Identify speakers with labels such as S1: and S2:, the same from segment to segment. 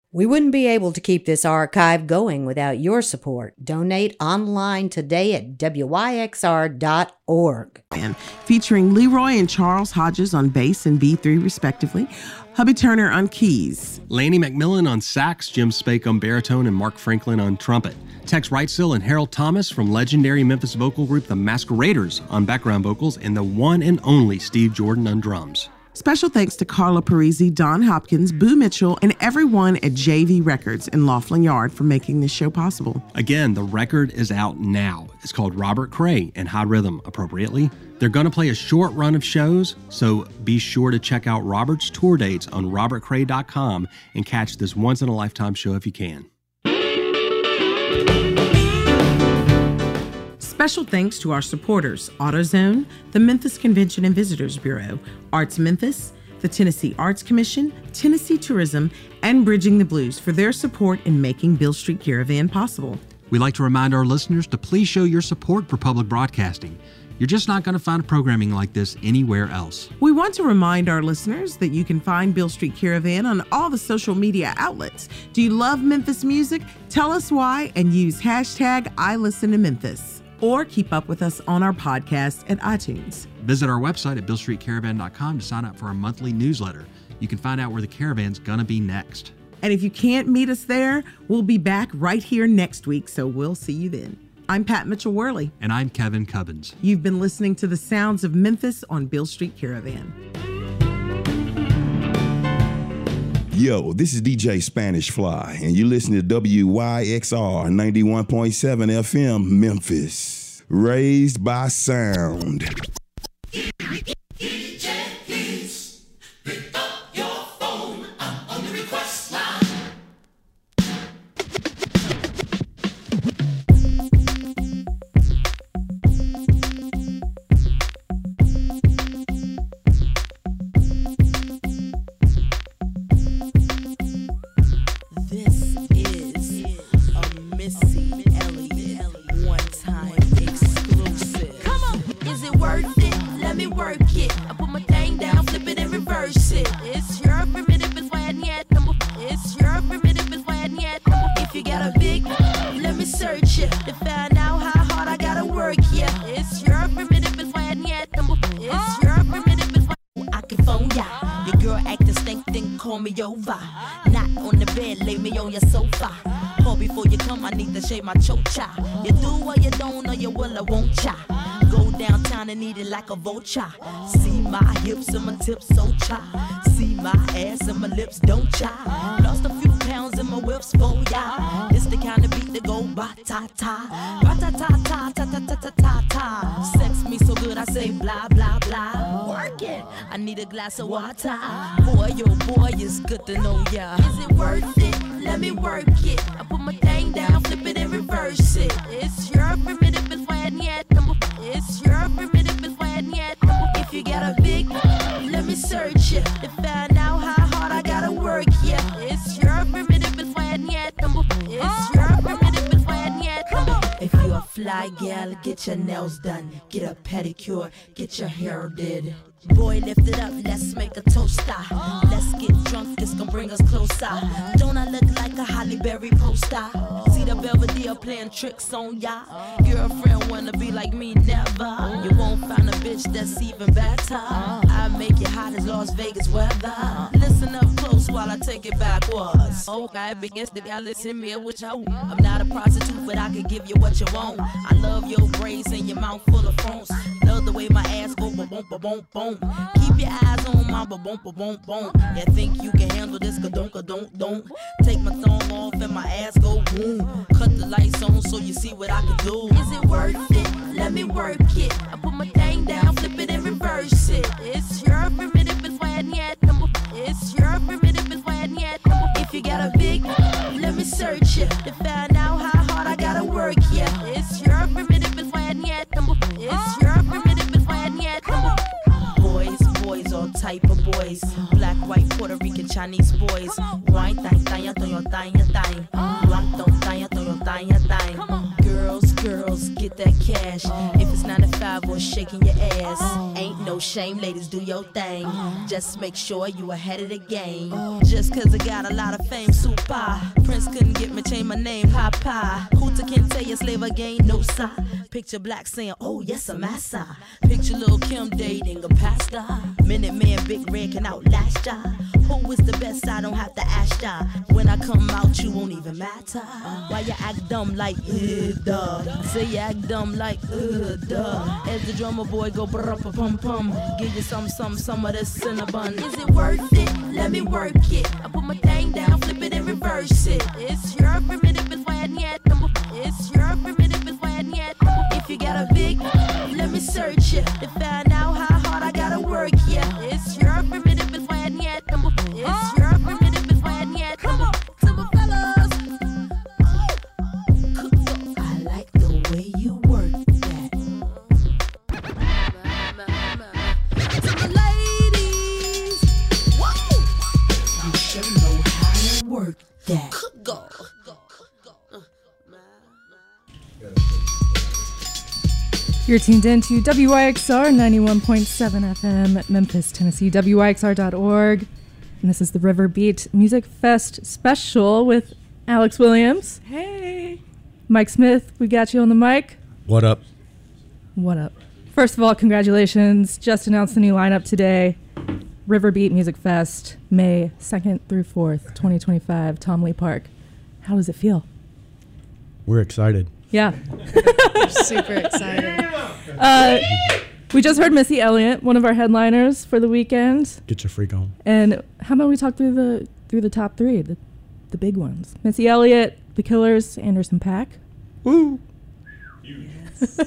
S1: We wouldn't be able to keep this archive going without your support. Donate online today at wyxr.org.
S2: Featuring Leroy and Charles Hodges on bass and B3 respectively, Hubby Turner on keys,
S3: Lanny McMillan on sax, Jim Spake on baritone, and Mark Franklin on trumpet. Tex Wrightsell and Harold Thomas from legendary Memphis vocal group The Masqueraders on background vocals, and the one and only Steve Jordan on drums.
S2: Special thanks to Carla Parisi, Don Hopkins, Boo Mitchell, and everyone at JV Records in Laughlin Yard for making this show possible.
S3: Again, the record is out now. It's called Robert Cray and High Rhythm, appropriately. They're going to play a short run of shows, so be sure to check out Robert's tour dates on robertcray.com and catch this once-in-a-lifetime show if you can.
S2: Special thanks to our supporters, AutoZone, the Memphis Convention and Visitors Bureau, Arts Memphis, the Tennessee Arts Commission, Tennessee Tourism, and Bridging the Blues for their support in making Beale Street Caravan possible.
S3: We'd like to remind our listeners to please show your support for public broadcasting. You're just not going to find programming like this anywhere else.
S2: We want to remind our listeners that you can find Beale Street Caravan on all the social media outlets. Do you love Memphis music? Tell us why and use hashtag #IListenToMemphis. Or keep up with us on our podcast at iTunes.
S3: Visit our website at BealeStreetCaravan.com to sign up for our monthly newsletter. You can find out where the caravan's gonna be next.
S2: And if you can't meet us there, we'll be back right here next week, so we'll see you then. I'm Pat Mitchell-Worley.
S3: And I'm Kevin Cubbins.
S2: You've been listening to the sounds of Memphis on Beale Street Caravan.
S4: Yo, this is DJ Spanish Fly, and you listen to WYXR 91.7 FM, Memphis. Raised by sound.
S5: My chocha. You do or you don't, or you will or won't cha. Go downtown and eat it like a vulture. See my hips and my tips so cha. See my ass and my lips don't cha. Lost a few pounds in my whips for ya. It's the kind of beat that go ba-ta-ta. Ba-ta-ta-ta, ta-ta-ta-ta-ta-ta. Sex me so good I say blah, blah, blah. Work it, I need a glass of water. Boy, oh boy, it's good to know ya. Is it worth it? Let me work it. I put my thing down, flip it and reverse it. It's your primitive and yet. It's your primitive and yet. If you got a big, let me search it to find out how hard I gotta work. Yeah, it's your primitive and yet. It's your primitive and yet. If you're a fly gal, get your nails done, get a pedicure, get your hair did. Boy, lift it up, let's make a toaster. Let's get drunk, this gon' bring us closer. Don't I look like a Halle Berry poster? See the Belvedere playing tricks on ya. Girlfriend wanna be like me, never. You won't find a bitch that's even better. I make it hot as Las Vegas weather. Listen up close while I take it backwards. Okay, begins to listen me what you. I'm not a prostitute, but I can give you what you want. I love your braids and your mouth full of phones. Love the way my ass go ba-boom, ba-boom, boom. Keep your eyes on my ba-boom, ba-boom, boom. You think you can handle this, ka-don't. Take my thumb off and my ass go boom. Cut the lights on so you see what I can do. Is it worth it? Let me work it. I put my thing down, flip it and reverse it. It's your primitive and yet. It's your primitive and yet. If you got a big, let me search it to find out how hard I gotta work. Yeah, it's your primitive and yet. It's your primitive and yet. Boys, all type of boys. Black, white, Puerto Rican, Chinese boys. White, girls, get that cash. If it's 9 to 5 or shaking your ass, ain't no shame, ladies, do your thing. Just make sure you ahead of the game. Just cause I got a lot of fame, super. Prince couldn't get me, change my name, Papa. Hooter can't tell you slave again, no sign. Picture Black saying, oh yes, I'm massa. Picture Lil' Kim dating a pastor. Minute Man, Big Red can outlast ya. Who is the best? I don't have to ask ya. When I come out, you won't even matter. Why you act dumb like, duh? Say you act dumb like, duh. As the drummer boy go brr-pa-pum-pum. Give you some of this cinnabon. Is it worth it? Let me work it. I put my thing down, flip it and reverse it. It's your primitive is why it's your primitive is why if you got a big, let me search it to find out how hard I gotta work. Yeah, it's your primitive is why it's your primitive is why come on, to my fellas. I like the way you work that. To the ladies, whoa, you sure know how to work that. Go.
S6: You're tuned in to WYXR 91.7 FM, Memphis, Tennessee, WYXR.org. And this is the River Beat Music Fest special with Alex Williams.
S7: Hey.
S6: Mike Smith, we got you on the mic.
S8: What up?
S6: What up? First of all, congratulations. Just announced the new lineup today. River Beat Music Fest, May 2nd through 4th, 2025, Tom Lee Park. How does it feel?
S8: We're excited.
S6: Yeah.
S7: Super excited.
S6: We just heard Missy Elliott, one of our headliners for the weekend.
S8: Get your freak on.
S6: And how about we talk through the top three, the big ones? Missy Elliott, The Killers, Anderson .Paak.
S8: Woo!
S7: Yes.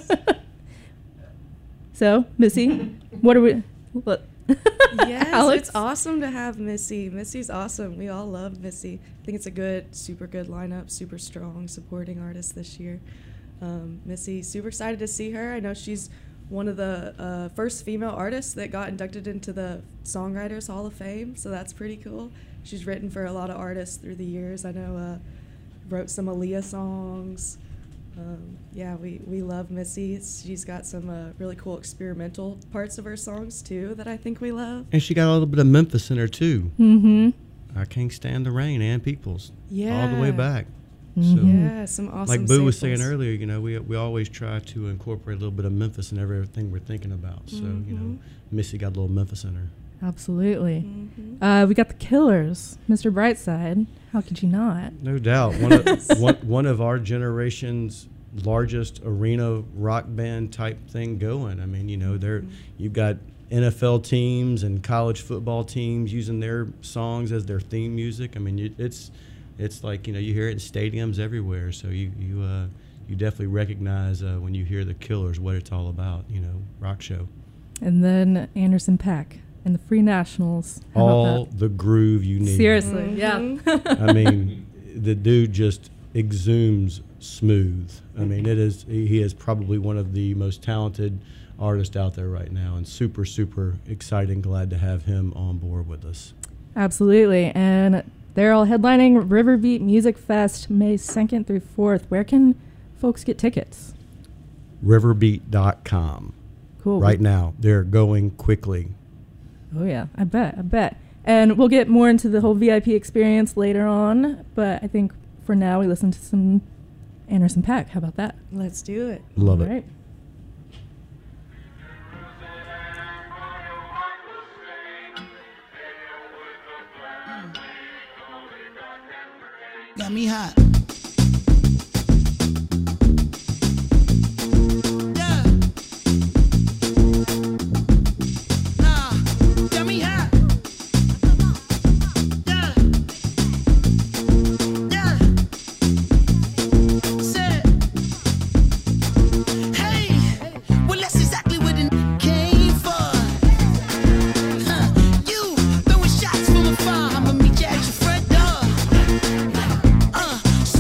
S6: So, Missy, what?
S7: Yes,
S6: Alex?
S7: it's awesome to have Missy. Missy's awesome. We all love Missy. I think it's a super good lineup, super strong supporting artist this year. Missy, super excited to see her. I know she's one of the first female artists that got inducted into the Songwriters Hall of Fame, so that's pretty cool. She's written for a lot of artists through the years. I know wrote some Aaliyah songs. Yeah, we love Missy. She's got some really cool experimental parts of her songs, too, that I think we love.
S8: And she got a little bit of Memphis in her, too.
S6: Mm-hmm.
S8: I Can't Stand the Rain, Ann Peoples.
S7: Yeah.
S8: All the way back.
S6: Mm-hmm.
S8: So,
S7: Yeah, some awesome
S8: like Boo was
S7: samples.
S8: saying earlier, you know, we always try to incorporate a little bit of Memphis in everything we're thinking about. So, you know, Missy got a little Memphis in her.
S6: Absolutely. Mm-hmm. We got The Killers, Mr. Brightside. How could you not?
S8: No doubt. One of our generation's largest arena rock band type thing going. I mean, you know, you've got NFL teams and college football teams using their songs as their theme music. I mean, it's like, you know, you hear it in stadiums everywhere. So you definitely recognize when you hear The Killers what it's all about. You know, rock show.
S6: And then Anderson .Paak and the Free Nationals. How
S8: All
S6: about that?
S8: the groove you need.
S6: Seriously, yeah.
S8: I mean, the dude just exhumes smooth. I mean, he is probably one of the most talented artists out there right now, and super, super exciting. Glad to have him on board with us.
S6: Absolutely. And they're all headlining River Beat Music Fest May 2nd through 4th. Where can folks get tickets?
S8: Riverbeat.com.
S6: Cool.
S8: Right now. They're going quickly.
S6: Oh, yeah. I bet. And we'll get more into the whole VIP experience later on, but I think for now we listen to some Anderson .Paak. How about that?
S7: Let's do it.
S8: Love
S6: All
S8: it.
S6: right.
S9: Got me hot. Yeah. Nah, got me hot. Yeah. Yeah. Said. Hey, well that's exactly what it came for. You throwing shots from afar. I'ma meet you at your front door.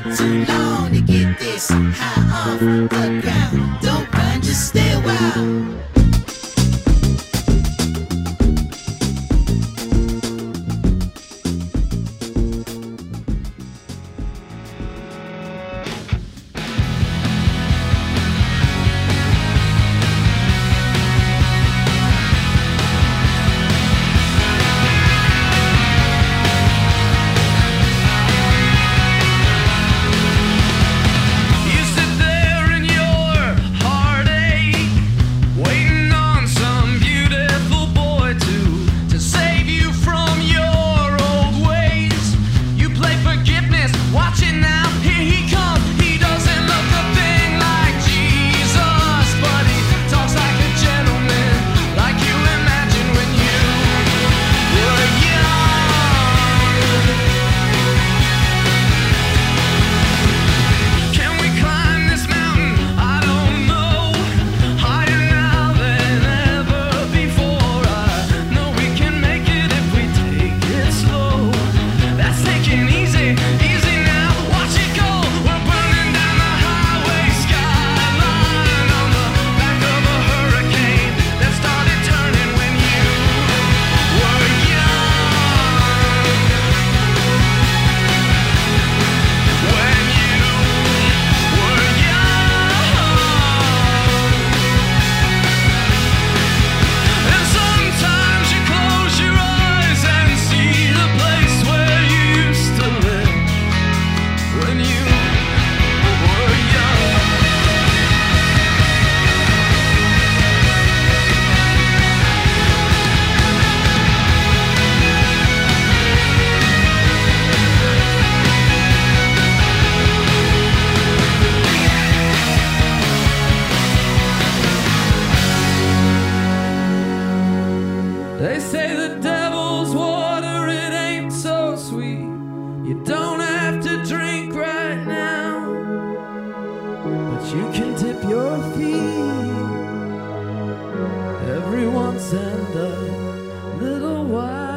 S9: too long to get this high off the ground. Don't run, just stay a while.
S10: You sit there in your heartache, waiting on some beautiful boy to save you from your old ways. You play forgiveness, watching now, here he comes. He doesn't look a thing like Jesus, but he talks like a gentleman, like you imagined when you were young. Can we climb this mountain? I don't know. Higher now than ever before. I know we can make it if we take it slow. That's taking easy, easy now. Watch it go. We're burning down the highway skyline on the back of a hurricane that started turning when you were young. When you were young. And sometimes you close your eyes and see the place where you used to live when you were young. They say the devil's water, it ain't so sweet. You don't have to drink right now, but you can dip your feet every once and a little while.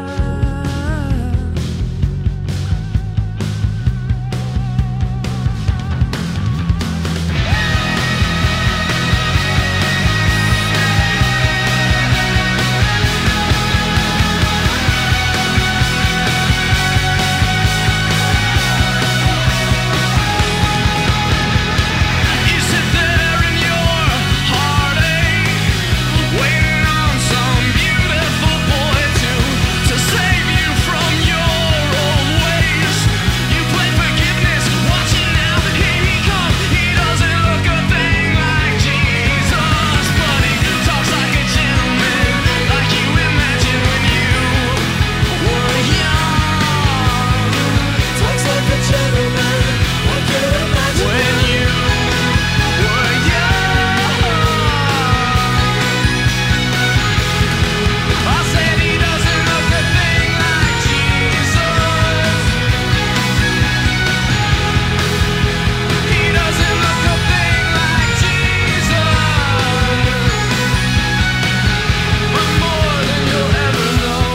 S10: You sit there in your heartache, waiting on some beautiful boy to save you from your old ways. You play forgiveness, watching now, here he comes. He doesn't look a thing like Jesus, but he talks like a gentleman, like you imagined when you were young. Talks like a gentleman, like you imagined when you were young. I said he doesn't look a thing like Jesus. He doesn't look a thing like Jesus. But more than you'll ever know.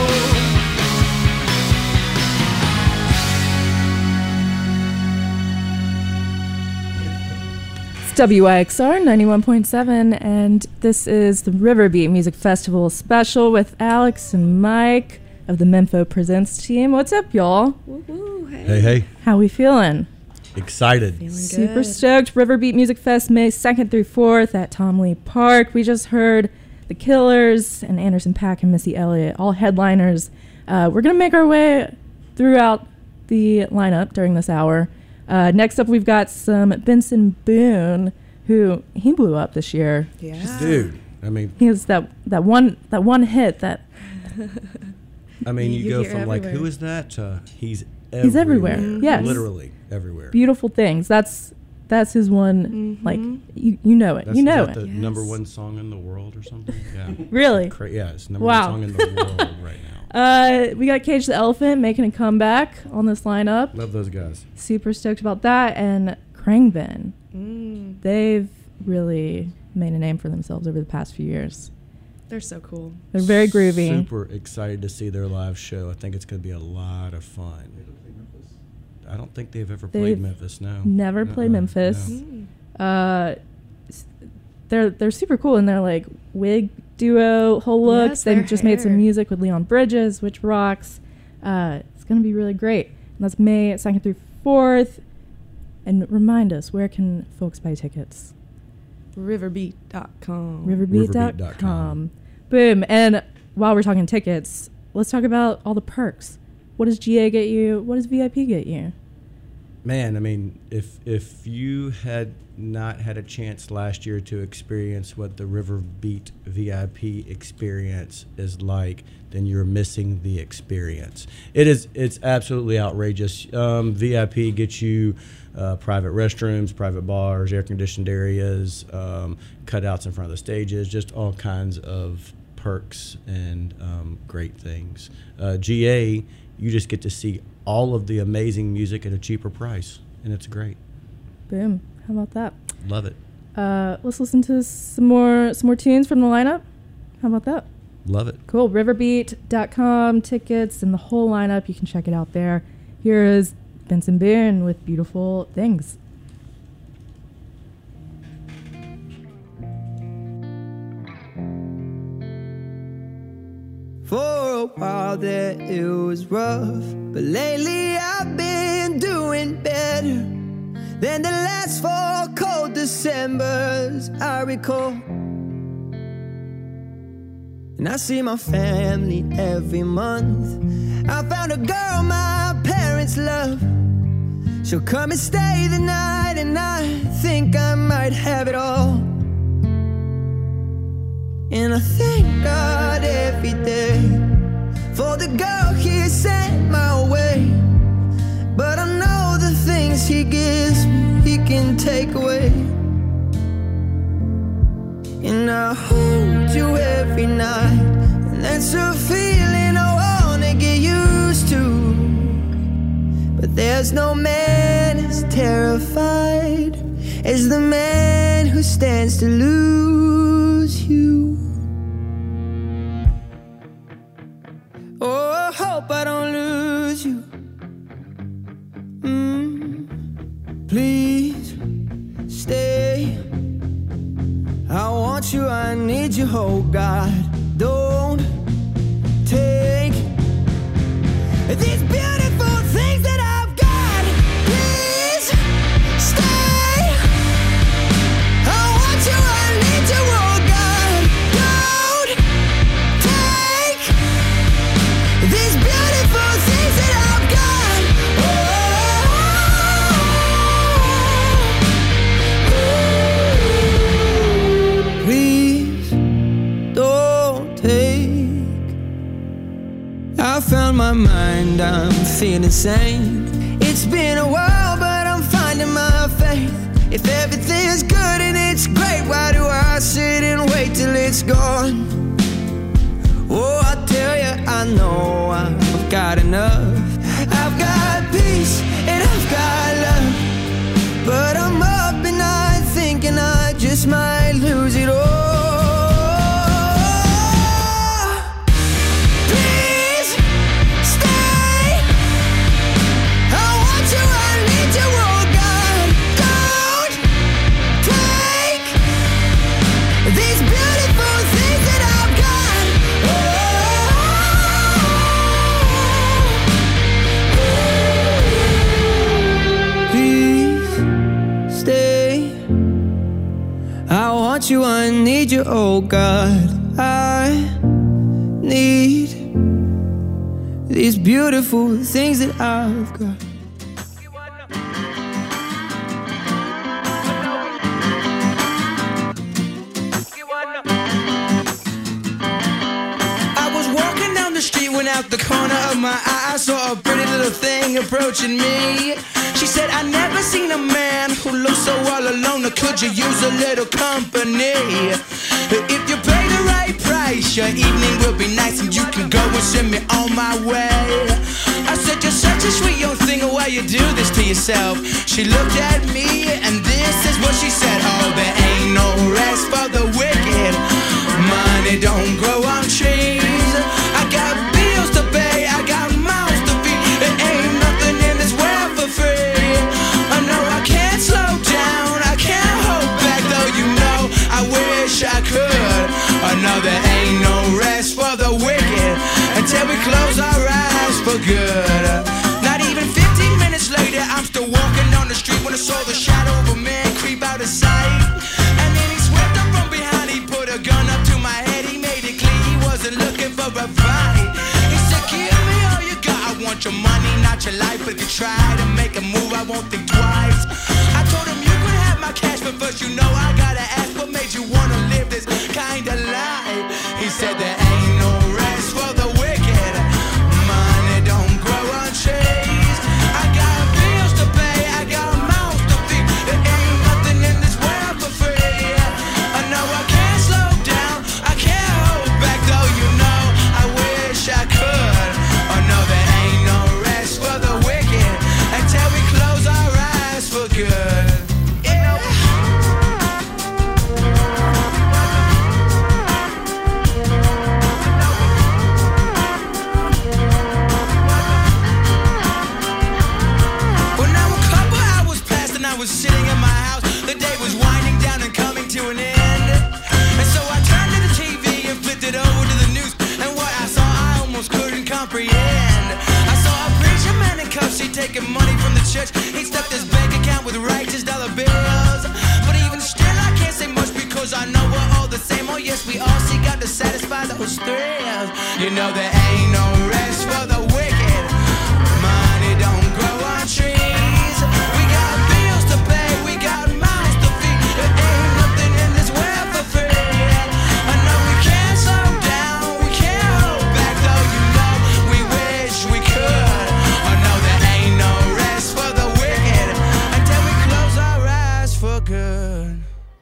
S6: It's WIXR 91.7, and this is the Riverbeat Music Festival special with Alex and Mike of the Mempho Presents team. What's up, y'all?
S7: Woo-woo,
S8: Hey, hey,
S6: How we feeling?
S8: excited.
S7: Feeling
S6: Super
S7: good.
S6: stoked. Riverbeat Music Fest, May 2nd through 4th at Tom Lee Park. We just heard The Killers and Anderson .Paak and Missy Elliott, all headliners. We're going to make our way throughout the lineup during this hour. Next up, we've got some Benson Boone, who he blew up this year.
S7: Yeah.
S8: Dude, I mean,
S6: He has that one hit that
S8: you
S7: You
S8: go
S7: hear
S8: from like,
S7: everywhere.
S8: who is that? To he's
S6: He's everywhere. Yes.
S8: Literally everywhere.
S6: Beautiful Things. That's his one. Like you know it.
S8: That's,
S6: You know
S8: is that
S6: it.
S8: the number one song in the world or something? Yeah.
S6: Really?
S8: Yeah, it's number
S6: Wow.
S8: one song in the world right now.
S6: We got Cage the Elephant making a comeback on this lineup.
S8: Love those guys.
S6: Super stoked about that. And Krangben.
S7: Mm,
S6: They've really made a name for themselves over the past few years.
S7: they're so cool.
S6: They're very groovy.
S8: Super excited to see their live show. I think it's going to be a lot of fun. I don't think they've ever played Memphis. No,
S6: never played Memphis.
S8: No.
S6: They're super cool, and they're like wig duo whole look.
S7: Yes,
S6: they
S7: their
S6: just made some
S7: hair.
S6: music with Leon Bridges, which rocks. It's gonna be really great. And that's May 2nd through 4th. And remind us, where can folks buy tickets?
S7: Riverbeat.com.
S6: Riverbeat.com. Boom. And while we're talking tickets, let's talk about all the perks. What does GA get you? What does VIP get you?
S8: Man, I mean, if you had not had a chance last year to experience what the River Beat VIP experience is like, then you're missing the experience. It's absolutely outrageous. VIP gets you private restrooms, private bars, air-conditioned areas, cutouts in front of the stages, just all kinds of perks and great things. GA, you just get to see all of the amazing music at a cheaper price, and it's great.
S6: Boom. How about that?
S8: Love it.
S6: Let's listen to some more tunes from the lineup. How about that?
S8: Love it.
S6: Cool. Riverbeat.com, tickets, and the whole lineup. You can check it out there. Here is Benson Boone with Beautiful Things.
S11: For a while there it was rough, but lately I've been doing better than the last 4 cold Decembers I recall. And I see my family every month. I found a girl my parents love. She'll come and stay the night, and I think I might have it all. And I thank God every day for the girl He sent my way. But I know the things He gives me, He can take away. And I hold you every night, and that's a feeling I wanna get used to. But there's no man as terrified as the man who stands to lose you. Oh, I hope I don't lose you. Please stay. I want you, I need you, oh God. Don't take these beautiful things that I've got. Please stay. I want you, I need you, oh God. Don't take these beautiful things that I've got. Please don't take. I found my mind, I'm feeling sane. It's been a while, but I'm finding my faith. If everything's good and it's great, why do I sit and wait till it's gone? Oh, I tell you, I know I've got enough. I've got peace and I've got love, but I'm up and I'm thinking I just might lose it all. Please stay. I want you, I need you, oh God. Don't take these beautiful things that I've got. Please stay. I want you, I need you, oh God. I need these beautiful things that I've got. I was walking down the street when out the corner of my eye I saw a pretty little thing approaching me. She said, I never seen a man who looks so all alone, or could you use a little company? If you pay the right price, your evening will be nice, and you can go and send me on my way. I said, you're such a sweet young thing, why you do this to yourself? She looked at me, and this is what she said. Oh, there ain't no rest for the wicked. Money don't grow on trees. I got bills to pay, I got mouths to feed. There ain't nothing in this world for free. for good. Not even 15 minutes later, I'm still walking down the street when I saw the shadow of a man creep out of sight. And then he swept up from behind, he put a gun up to my head, he made it clear he wasn't looking for a fight. He said, give me all you got, I want your money, not your life, but if you try to make a move, I won't think twice. I told him you could have my cash, but first you know I gotta ask, what made you wanna live this kind of life? He said there ain't no rest for the wicked, money don't grow on trees. I got bills to pay, I got mouths to feed, there ain't nothing in this world for free. I know I can't slow down, I can't hold back, though you know I wish I could. Oh no, there ain't no rest for the wicked until we close our eyes for good. I was sitting in my house, the day was winding down and coming to an end. And so I turned to the TV and flipped it over to the news, and what I saw I almost couldn't comprehend. I saw a preacher man in cuffs, he taking money from the church, he stuffed his bank account with righteous dollar bills. But even still I can't say much because I know we're all the same. Oh yes, we all seek out to satisfy those thrills. You know there ain't no rest for the wicked, money don't grow on trees. We got bills to pay, we got mouths to feed, there ain't nothing in this world for free. I know we can't slow down, we can't hold back, though you know we wish we could. I know there ain't no rest for the wicked until we close our eyes for good.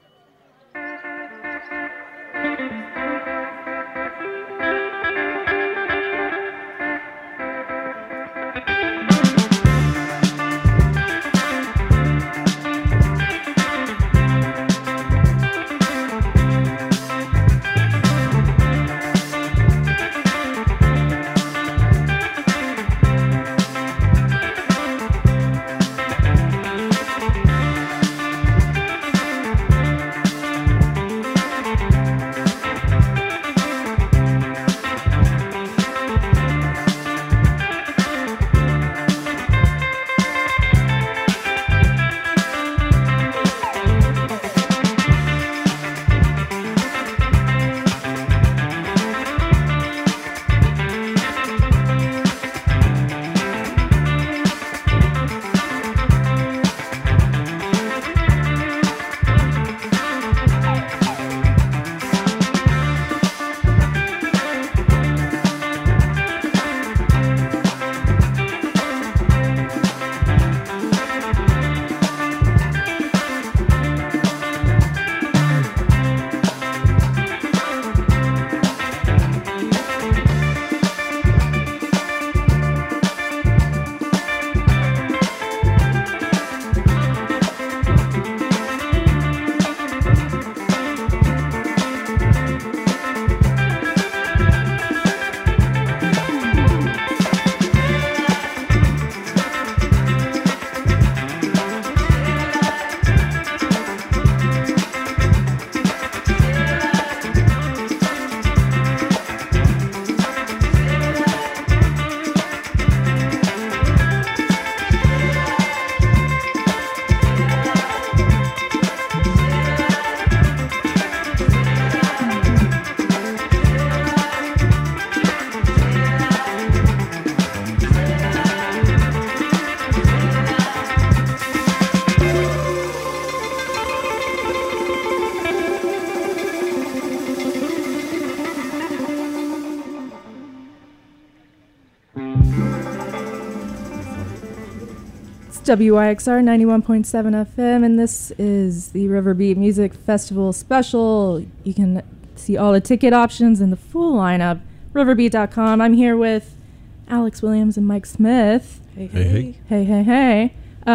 S6: WYXR 91.7 FM, and this is the Riverbeat Music Festival special. You can see all the ticket options and the full lineup, riverbeat.com. I'm here with Alex Williams and Mike Smith.
S7: Hey,
S8: Hey, hey.
S6: Hey, hey, hey.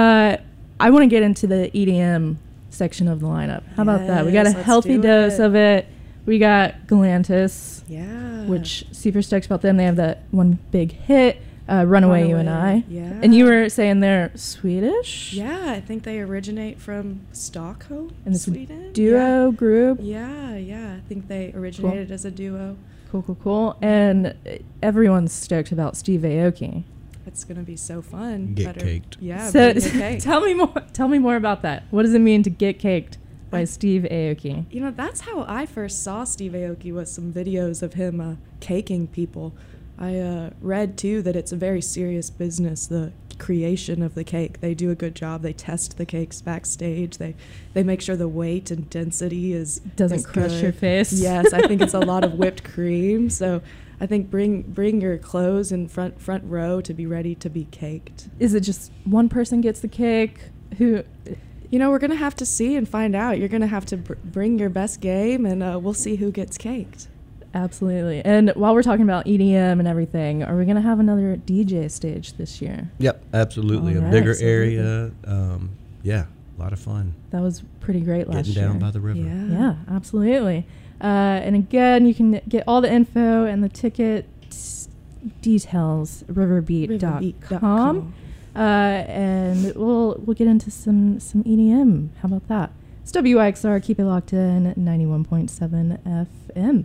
S6: I want to get into the EDM section of the lineup. How about that? We got a
S7: Yes, let's
S6: healthy
S7: do
S6: dose
S7: it.
S6: of it. We got Galantis,
S7: Yeah.
S6: which super stoked about them. They have that one big hit, Runaway You and I.
S7: Yeah.
S6: And you were saying they're Swedish?
S7: Yeah, I think they originate from Stockholm,
S6: And it's a
S7: Sweden.
S6: duo group?
S7: Yeah, yeah. I think they originated as a duo.
S6: Cool. And everyone's stoked about Steve Aoki.
S7: It's gonna be so fun.
S8: Get caked.
S7: Yeah.
S6: So
S7: bring your cake.
S6: tell me more about that. What does it mean to get caked by Steve Aoki?
S7: You know, that's how I first saw Steve Aoki, was some videos of him caking people. I read too that it's a very serious business, the creation of the cake. They do a good job. They test the cakes backstage. They make sure the weight and density
S6: doesn't crush
S7: good.
S6: your face.
S7: Yes, I think it's a lot of whipped cream. So I think bring your clothes in front row to be ready to be caked.
S6: Is it just one person gets the cake? Who?
S7: You know, we're gonna have to see and find out. You're gonna have to bring your best game, and we'll see who gets caked.
S6: Absolutely. And while we're talking about EDM and everything, are we going to have another DJ stage this year?
S8: Yep, absolutely.
S6: All
S8: A
S6: right,
S8: bigger
S6: absolutely.
S8: area. Yeah, a lot of fun.
S6: That was pretty great last year.
S8: Getting down by the river.
S6: Yeah, absolutely. And again, you can get all the info and the ticket details riverbeat.com. And we'll get into some EDM. How about that? It's WIXR. Keep it locked in. 91.7 FM.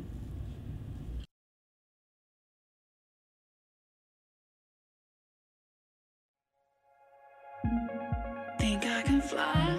S12: Think I can fly.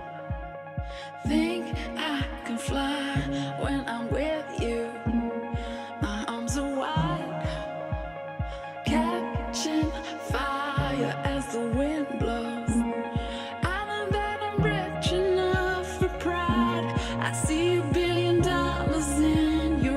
S12: Think I can fly when I'm with you. My arms are wide, catching fire as the wind blows. I know that I'm rich enough for pride. I see $1 billion in your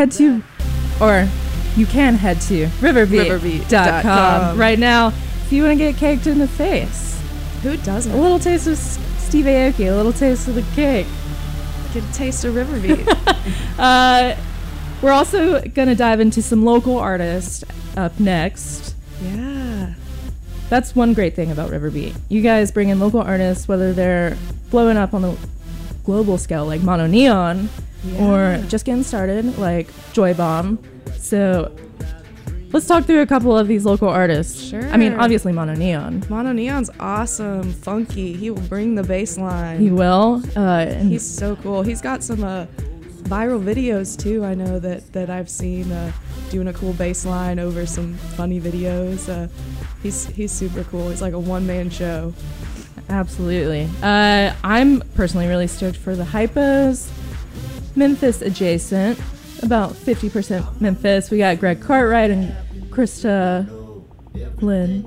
S6: head to, or you can head to riverbeat.com right now if you want to get caked in the face.
S7: Who doesn't?
S6: A little taste of Steve Aoki, a little taste of the cake.
S7: Get a taste of Riverbeat.
S6: We're also going to dive into some local artists up next.
S7: Yeah.
S6: That's one great thing about Riverbeat. You guys bring in local artists, whether they're blowing up on the global scale like Mono Neon, or just getting started like Joy Bomb. So let's talk through a couple of these local artists.
S7: Sure.
S6: I mean, obviously Mono Neon.
S7: Mono Neon's awesome, funky. He will bring the bass line.
S6: He will. And
S7: he's so cool. He's got some viral videos too. I know that I've seen doing a cool bass line over some funny videos. He's super cool. He's like a one-man show.
S6: Absolutely. I'm personally really stoked for the Hypos. Memphis adjacent, about 50% Memphis. We got Greg Cartwright and Krista and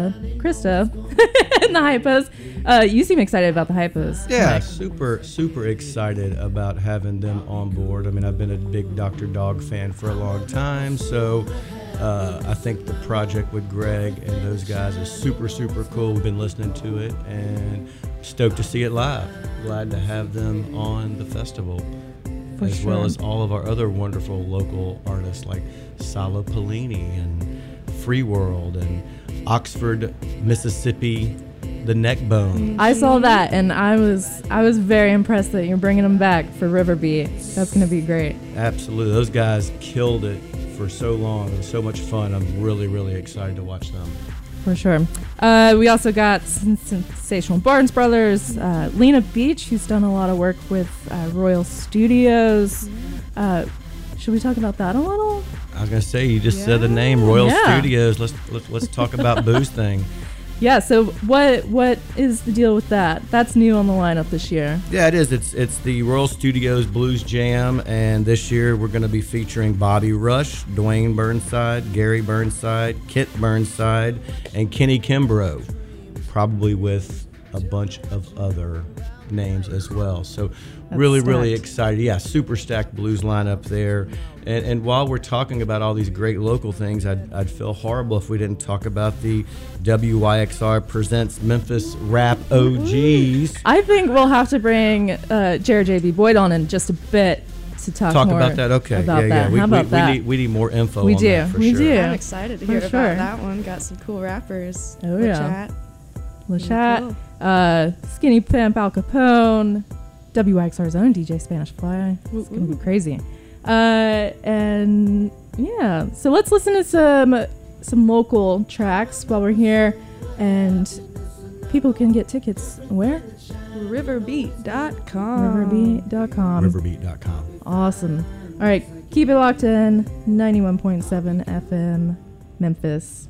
S6: the Hypos. You seem excited about the Hypos.
S8: Yeah,
S6: Mike.
S8: super excited about having them on board. I mean, I've been a big Dr. Dog fan for a long time, so I think the project with Greg and those guys is super cool. We've been listening to it and stoked to see it live. Glad to have them on the festival.
S6: For
S8: as
S6: sure.
S8: well as all of our other wonderful local artists like Salo Pellini and Free World and Oxford, Mississippi, the Neckbone.
S6: I saw that and I was very impressed that you're bringing them back for Riverbeat. That's going to be great.
S8: Absolutely. Those guys killed it for so long. It was so much fun. I'm really excited to watch them.
S6: For sure. We also got Sensational Barnes Brothers, Lena Beach, who's done a lot of work with Royal Studios. Should we talk about that a little?
S8: I was gonna say, you just said the name Royal Studios. Let's talk about Boo's thing.
S6: Yeah. So what is the deal with that? That's new on the lineup this year.
S8: Yeah, it is. It's the Royal Studios Blues Jam, and this year we're going to be featuring Bobby Rush, Dwayne Burnside, Gary Burnside, Kit Burnside, and Kenny Kimbrough, probably with a bunch of other names as well. So
S6: That's
S8: really
S6: stacked.
S8: excited. Yeah, super stacked blues lineup there. And while we're talking about all these great local things, I'd feel horrible if we didn't talk about the WYXR Presents Memphis Rap OGs.
S6: I think we'll have to bring Jared J.B. Boyd on in just a bit to talk more
S8: about that. Okay,
S6: about
S8: yeah.
S6: that. How about that?
S8: We need more info.
S6: We
S8: on
S6: do.
S8: That for
S6: We
S8: sure.
S6: do.
S7: I'm excited to
S6: For
S7: hear
S6: sure.
S7: about that one. Got some cool rappers.
S6: Oh, yeah.
S7: Lachat.
S6: Lachat, Skinny Pimp, Al Capone, WXR's own DJ Spanish Fly. It's going to be crazy. And yeah, so let's listen to some local tracks while we're here. And people can get tickets where?
S7: Riverbeat.com.
S8: Riverbeat.com.
S6: Awesome. All right, keep it locked in. 91.7 FM, Memphis.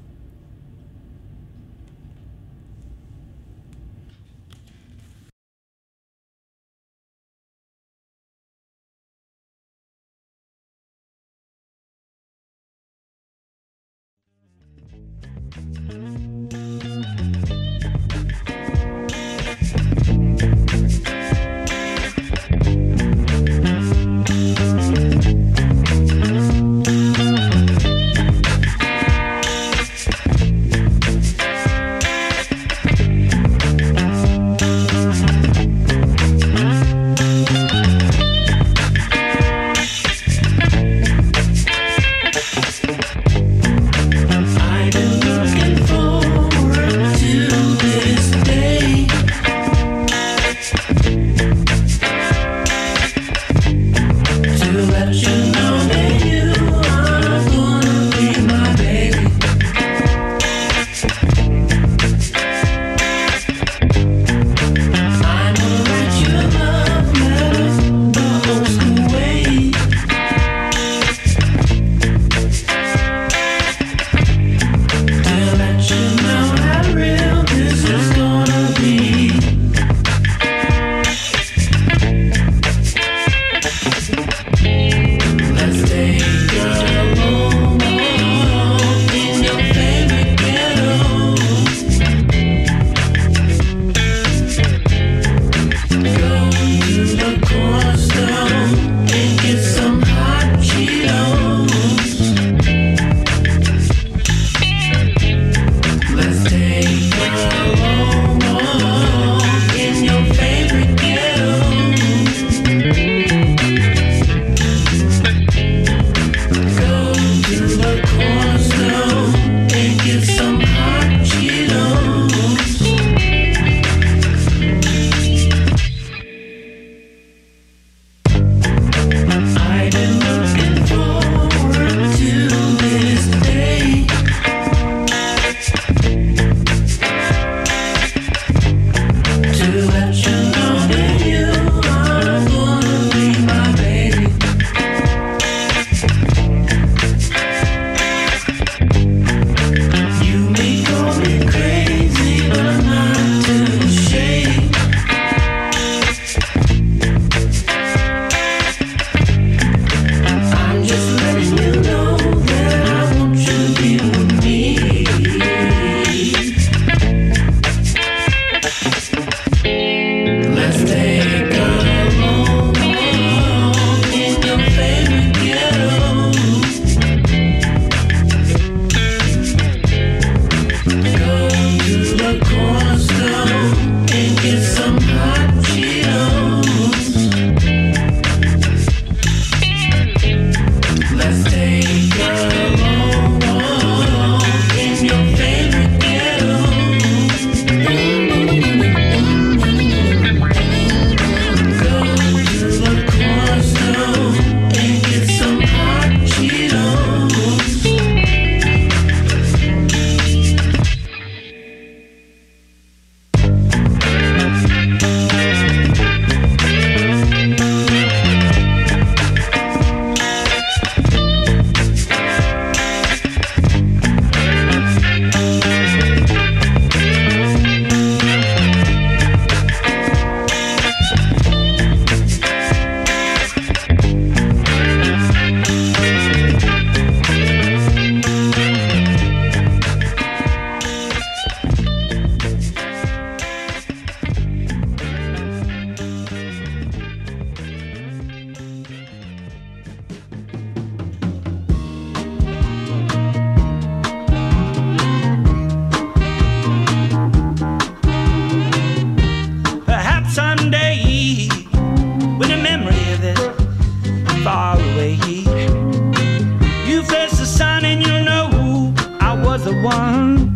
S13: was the one.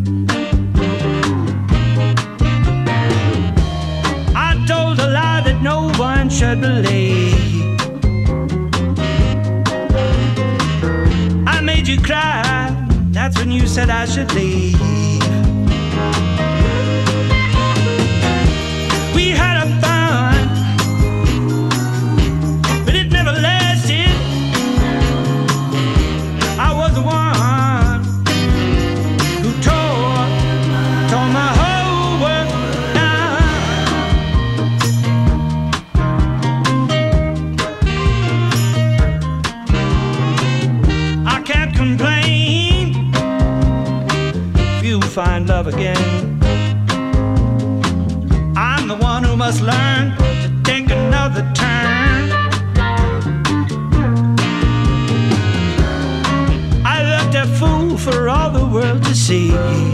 S13: I told a lie that no one should believe. I made you cry, that's when you said I should leave. We had a fun, but it never lasted. I was the one who tore my whole world down. I can't complain if you find love again. I'm the one who must learn to take another turn. I looked a fool for all the world to see.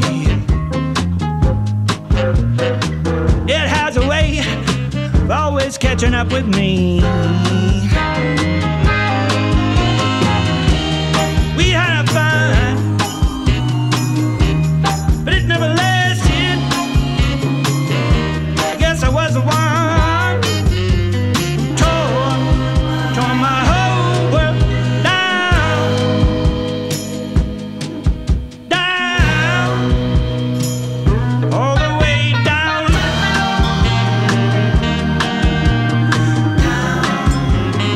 S13: It has a way of always catching up with me. We had a fun, but it never lasted. I guess I was the one who tore my whole world down, down, all the way down.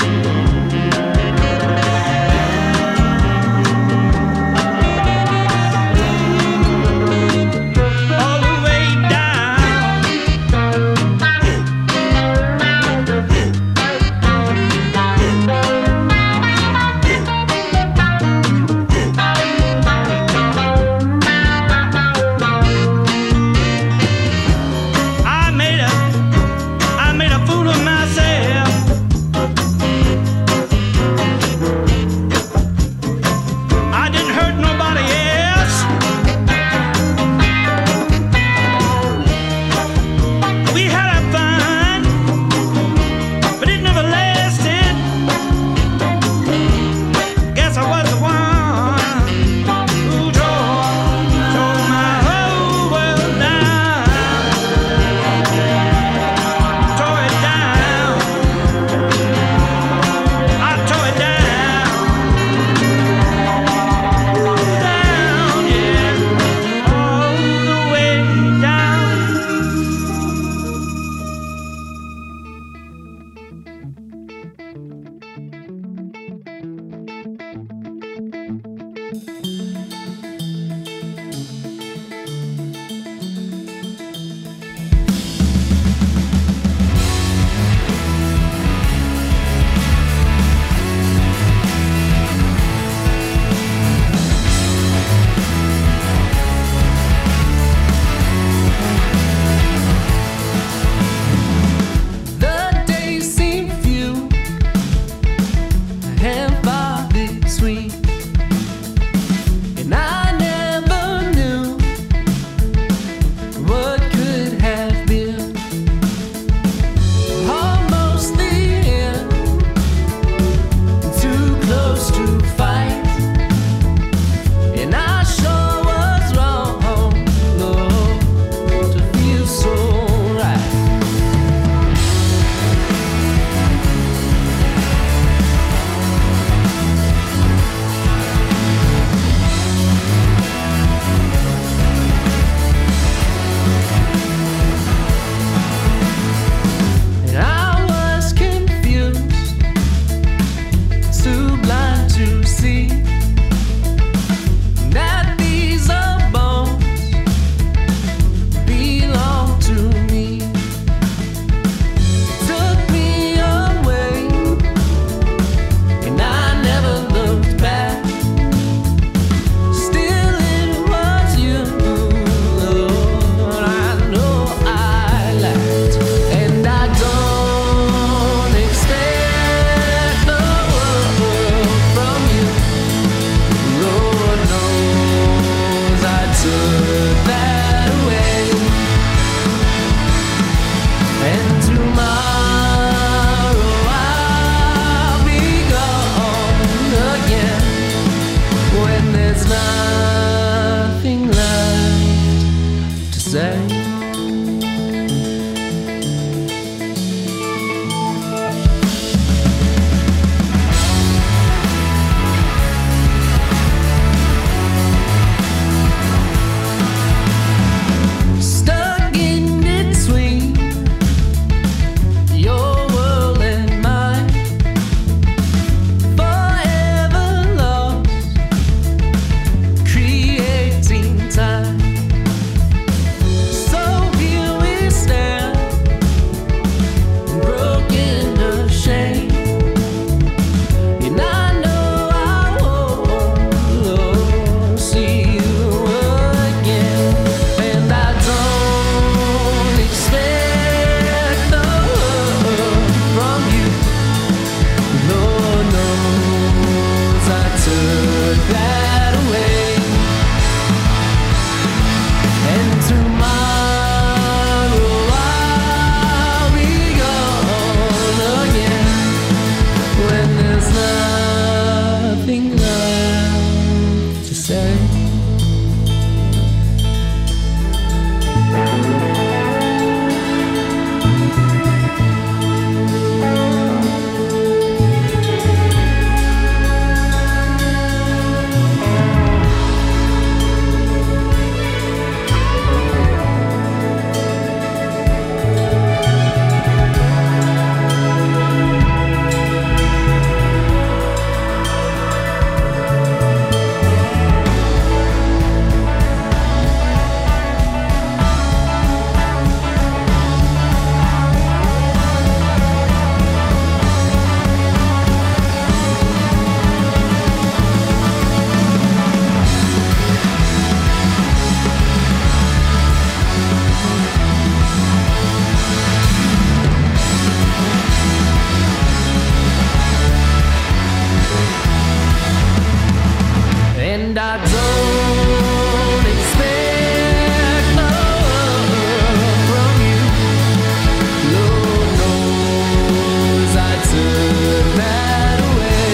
S10: And I don't expect love from you. Lord knows I took that away.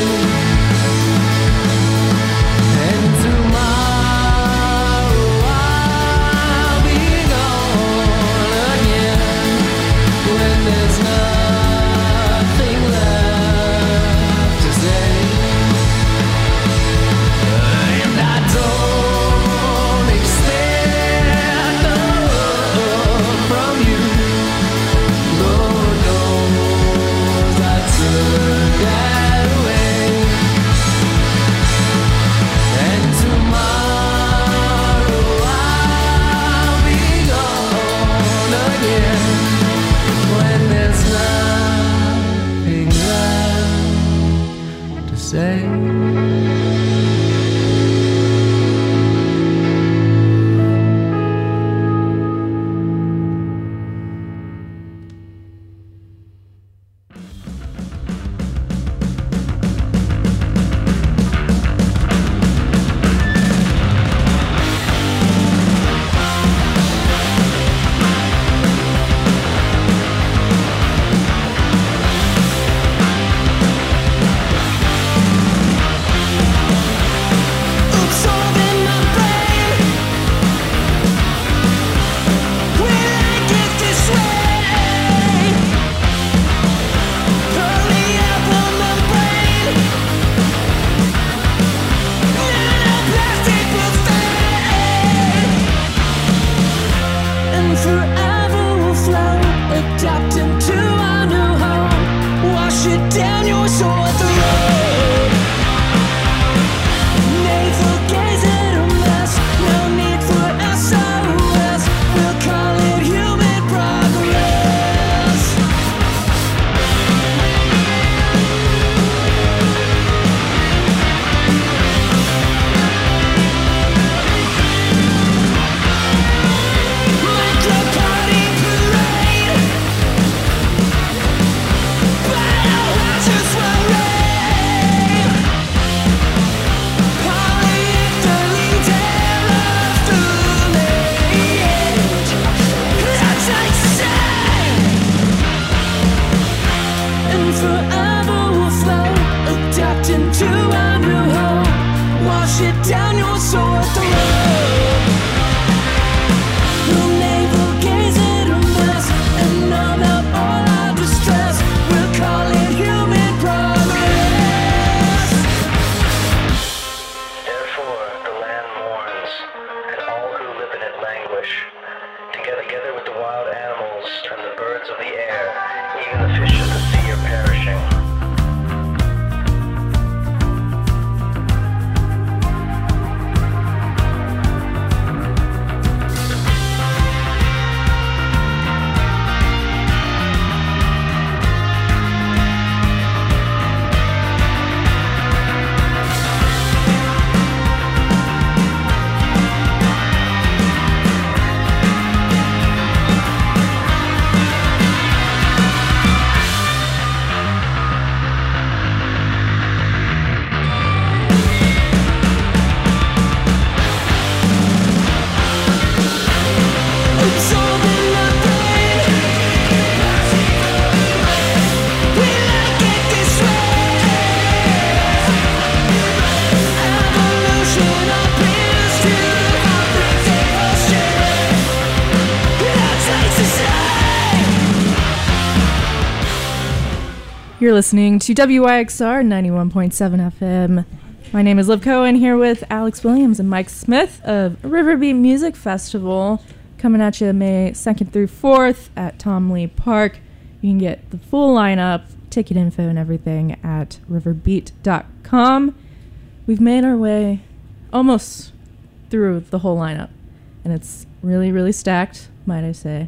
S10: And tomorrow I'll be gone again when there's nothing left to say. And I don't expect love from you. Lord knows I took that away. And tomorrow I'll be gone again when there's nothing left to say. And forever will flow, adapting to our new home. Wash it down your soul at the road. Navel gaze at a mess, no need for SOS. We'll call it human progress. Micro-party parade, biohazards will reign. Polyethylene terror through the age. That's insane. And forever will flow, adapting to our new home. Wash it down your soul at the road. We'll navel gaze at a mess and numb out all our distress. We'll call it human progress.
S14: Therefore the land mourns, and all who live in it languish. Together with the wild animals and the birds of the air, even the fish of the sea are perishing.
S6: You're listening to WYXR 91.7 FM. My name is Liv Cohen, here with Alex Williams and Mike Smith of Riverbeat Music Festival, coming at you May 2nd through 4th at Tom Lee Park. You can get the full lineup, ticket info, and everything at riverbeat.com. We've made our way almost through the whole lineup, and it's really, really stacked, might I say.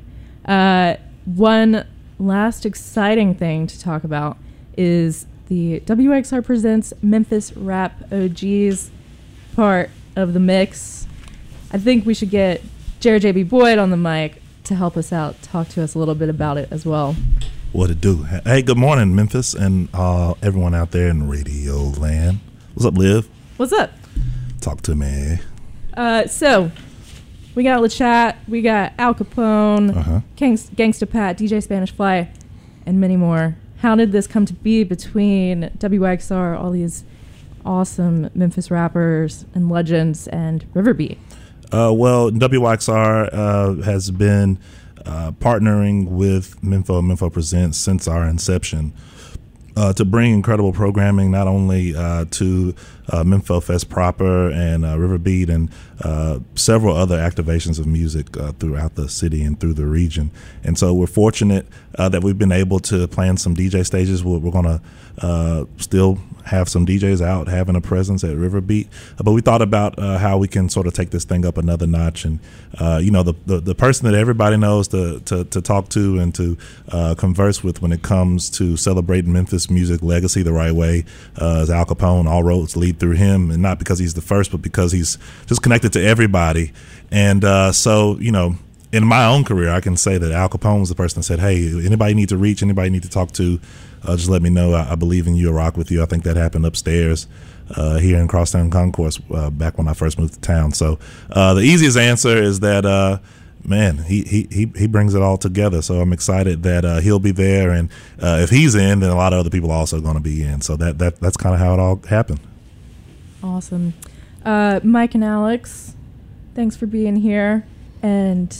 S6: One last exciting thing to talk about is the WXR Presents Memphis Rap OGs part of the mix. I think we should get Jared J.B. Boyd on the mic to help us out, talk to us a little bit about it as well.
S15: What it do? Hey, good morning, Memphis, and everyone out there in radio land. What's up, Liv?
S6: What's up?
S15: Talk to me.
S6: So, we got LeChat, we got Al Capone, Gangsta Pat, DJ Spanish Fly, and many more. How did this come to be between WXR, all these awesome Memphis rappers and legends, and Riverbeat?
S15: Well, WYXR has been partnering with Memphis Presents since our inception to bring incredible programming not only to Memphis Fest proper and Riverbeat and several other activations of music throughout the city and through the region. And so we're fortunate that we've been able to plan some DJ stages. We're going to still have some DJs out having a presence at Riverbeat, but we thought about how we can sort of take this thing up another notch. And the person that everybody knows to talk to and to converse with when it comes to celebrating Memphis music legacy the right way is Al Capone. All roads lead through him, and not because he's the first, but because he's just connected to everybody. And so in my own career, I can say that Al Capone was the person that said, hey, anybody you need to reach, anybody you need to talk to, just let me know. I believe in you. I rock with you. I think that happened upstairs here in Crosstown Concourse back when I first moved to town. So the easiest answer is that, man, he brings it all together. So I'm excited that he'll be there. And if he's in, then a lot of other people are also going to be in. So that's kind of how it all happened.
S6: Awesome. Mike and Alex, thanks for being here. And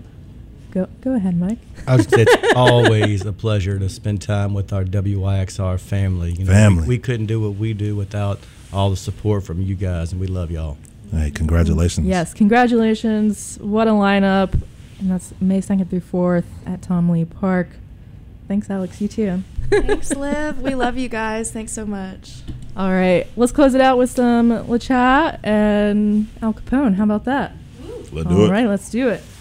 S6: Go ahead, Mike.
S8: I was going to say, it's always a pleasure to spend time with our WYXR family. We couldn't do what we do without all the support from you guys, and we love y'all.
S15: Hey, congratulations.
S6: Yes, congratulations. What a lineup. And that's May 2nd through 4th at Tom Lee Park. Thanks, Alex. You too.
S7: Thanks, Liv. We love you guys. Thanks so much.
S6: All right. Let's close it out with some LeChat and Al Capone. How about that?
S15: Let's do it.
S6: All right, let's do it.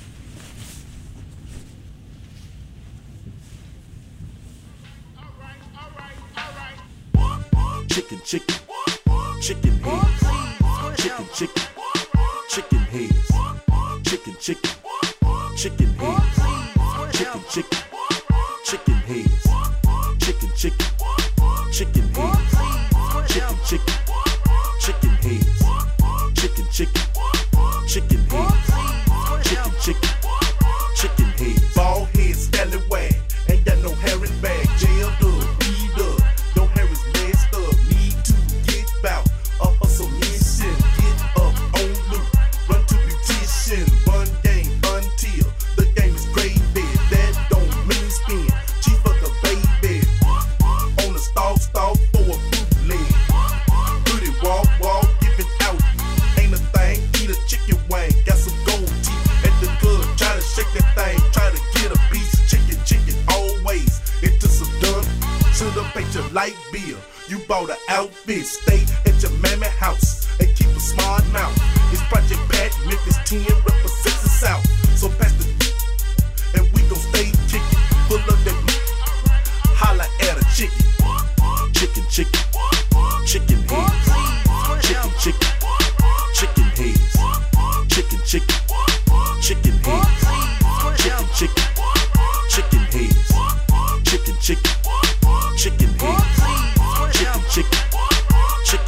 S16: Chicken, chicken, chicken heads. Chicken, chicken, chicken heads. Chicken, chicken, chicken heads. Chicken, chicken, chicken heads. Chicken, chicken, chicken heads. Chicken, chicken, chicken heads. Chicken, chicken, chicken heads. Chicken, chicken, chicken heads. Ball head, scallywag. Ain't got no hair in bag. Jailed up, beat up. No hair is messed up. Need to get bout. Up on some mission. Get up on loot. Run to petition. Run game until the game is gravy. That don't mean spin. Chief of the baby. On the stalk for a bootleg. Pretty walk, giving out. Ain't a thing. Eat a chicken wing. Got some gold teeth at the club. Try to shake that thing. Try to get a piece. Chicken, always into some done. Should've paid your light bill. You bought an outfit. Stay at your mammy house and keep a smart mouth. It's Project Pat, Memphis 10 represents the South. So pass the and we gon' stay kicking. Full of that holla at a chicken. Chicken, chicken, chicken heads. Chicken, chicken, chicken heads. Chicken, chicken, chicken heads. Chicken, chicken, chicken heads. Chicken, chicken, chicken heads. Chicken, chicken, chicken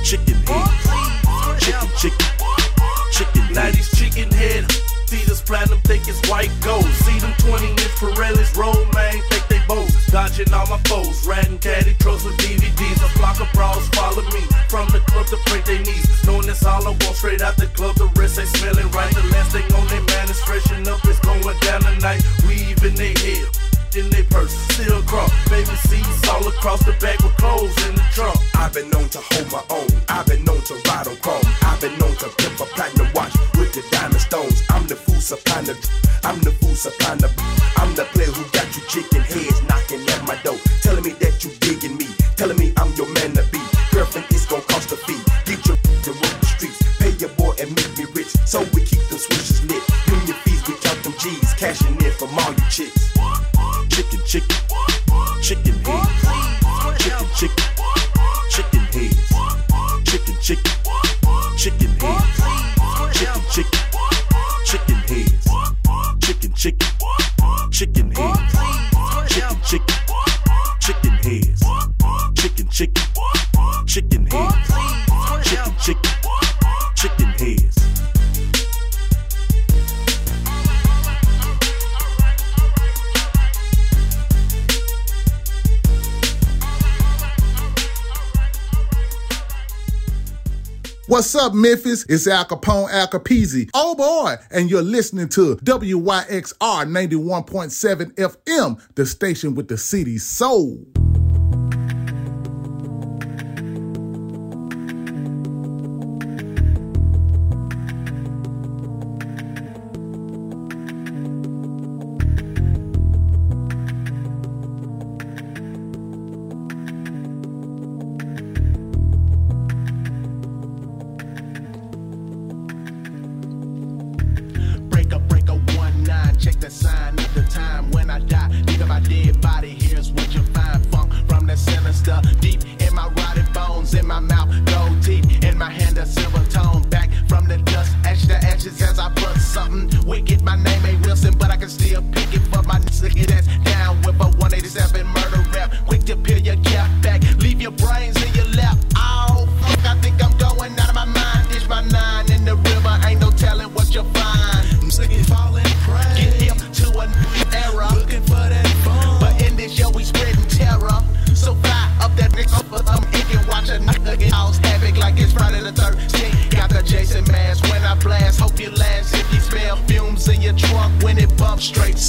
S16: chicken heads. Chicken, chicken, chicken heads.
S17: Now these chicken head, see this platinum think it's white gold. See them 20-inch Pirellis roll, man, think they bows. Dodging all my foes, ratting caddy trucks with DVDs. A flock of bras follow me from the club to break their knees. Knowing that's all I want, straight out the club, the rest ain't smelling right. The last thing on their man is freshen up, it's going down tonight. Weave in their head, in their purse, still cross. Baby seats all across the back with clothes in the trunk.
S16: I've been known to hold my own. I've been known to ride on chrome. I've been known to pimp a platinum watch with the diamond stones. I'm the food supply, I'm the food supply. I'm the player who got you chicken heads knocking at my door, telling me that you digging me, telling me I'm your man to be. Girlfriend, it's gonna cost a fee. Get your to work the streets, pay your boy and make me rich. So we keep them switches lit. Union fees, we count them G's, cashing in from all you chicks. Chicken, chicken, chicken heads. Chicken, chicken, chicken heads. Chicken, chicken, chicken heads. Chicken, chicken, chicken heads. Chicken, chicken, chicken heads. Chicken, chicken, chicken heads. Chicken, chicken, chicken heads. Chicken, chicken, chicken heads.
S18: What's up, Memphis? It's Al Capone, Al Capizzi. Oh boy, and you're listening to WYXR 91.7 FM, the station with the city's soul.
S19: Check the sign of the time when I die. Leave my dead body. Here's what you find. Funk from the sinister. Deep in my rotted bones. In my mouth, gold teeth. In my hand, a silver tone. Back from the dust. Ash to ashes as I put something wicked. My name ain't Wilson, but I can still pick it for my nigga that's down with a 187 murder rap. Quick to peel your cap back. Leave your brains in your lap. Oh, fuck, I think I'm going out of my mind. Ditch my 9 in the river. Ain't no telling what you'll find. Singing, falling, prey. Get him to a new era. Looking for that fun. But in this show, we spreading terror. So fly up that nigga for some ink and watch a nigga get house havoc like it's Friday the 13th. Got the Jason mask when I blast. Hope you last if you smell fumes in your trunk when it bumps straight.